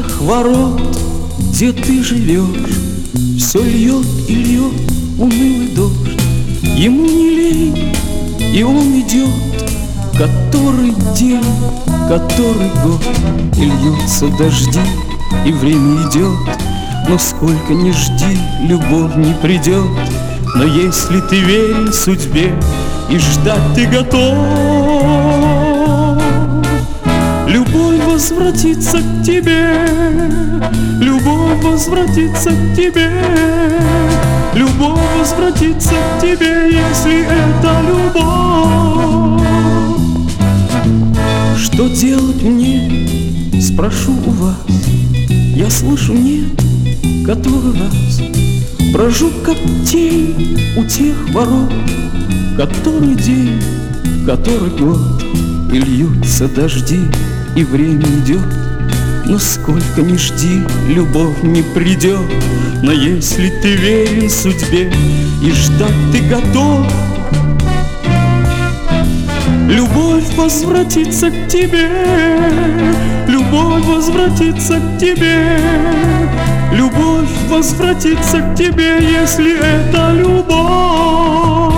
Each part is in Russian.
тех ворот, где ты живешь, все льет и льет унылый дождь. Ему не лень, и он идет, который день, который год. И льются дожди, и время идет, но сколько ни жди, любовь не придет. Но если ты верен судьбе и ждать ты готов, любовь возвратится к тебе, любовь возвратится к тебе, любовь возвратится к тебе, если это любовь. Что делать мне, спрошу у вас, я слышу нет, который раз брожу как тень у тех ворот, который день, который год. И льются дожди, и время идет, но сколько ни жди, любовь не придет. Но если ты верен судьбе и ждать ты готов, любовь возвратится к тебе, любовь возвратится к тебе, любовь возвратится к тебе, если это любовь.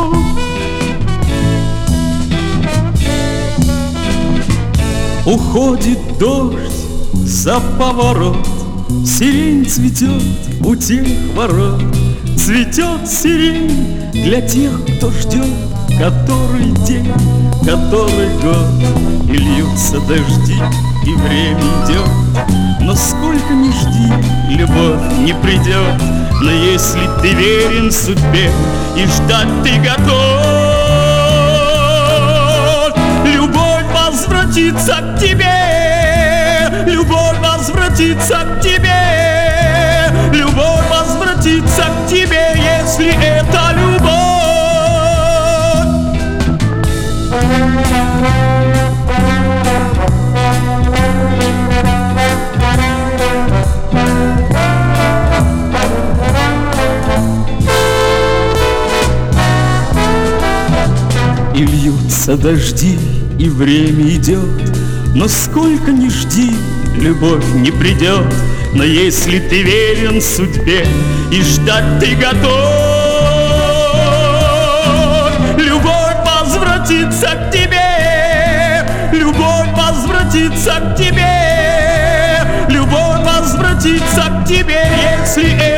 Уходит дождь за поворот, сирень цветет у тех ворот. Цветет сирень для тех, кто ждет, который день, который год. И льются дожди, и время идет, но сколько ни жди, любовь не придет. Но если ты верен судьбе и ждать ты готов, любовь возвратится к тебе, любовь возвратится к тебе, любовь возвратится к тебе, если это любовь. И льются дожди, и время идет, но сколько ни жди, любовь не придет. Но если ты верен судьбе и ждать ты готов, любовь возвратится к тебе, любовь возвратится к тебе, любовь возвратится к тебе, если